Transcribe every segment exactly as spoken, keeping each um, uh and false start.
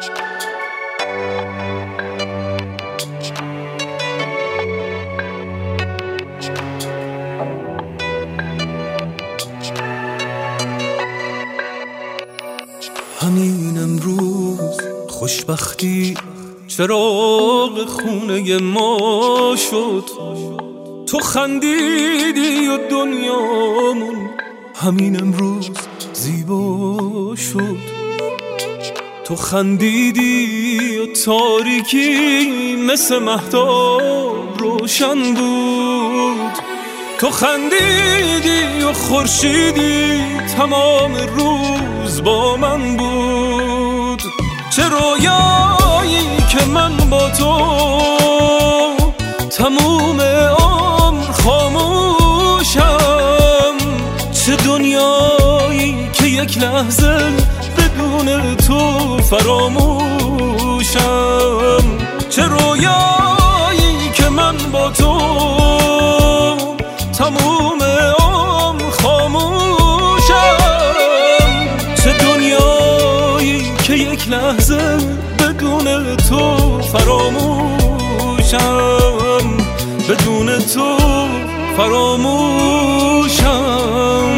همین امروز خوشبختی چراغ خونه ما شد، تو خندیدی و دنیامون همین امروز زیبا شد. تو خندیدی و تاریکی مثل مهتاب روشن بود، تو خندیدی و خورشیدی تمام روز با من بود. چه رویایی که من با تو تموم عمر خاموشم، چه دنیایی که یک لحظه بدون تو فراموشم، چه رویایی که من با تو تموم عمر خاموشم، چه دنیایی که یک لحظه بدون تو فراموشم، بدون تو فراموشم.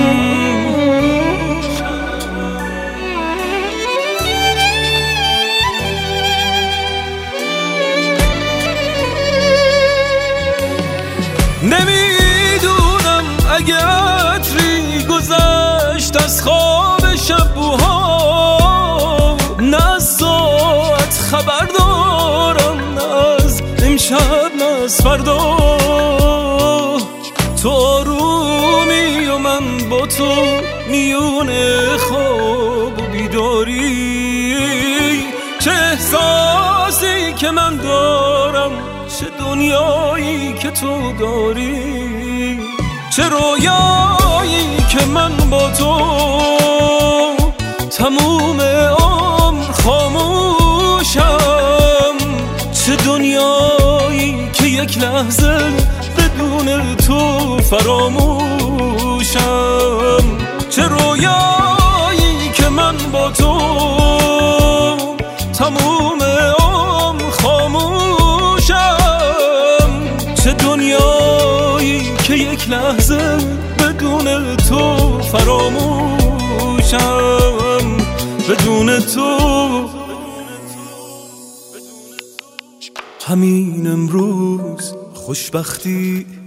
نمیدونم اگه عطری گذشت از خواب شبوها، نه از ساعت خبر دارم، نه از امشب نه از فردا. تو آرومی و من با تو میون خواب و بیداری، چه احساسی که من دارم، چه دنیایی که تو داری، چه رویایی که من با تو تموم عمر خاموشم، چه دنیایی که یک لحظه بدون تو فراموشم، چه رویایی که من با تو تموم عمر خاموشم، چه دنیایی که یک لحظه بدون تو فراموشم، بدون تو. همین امروز خوشبختی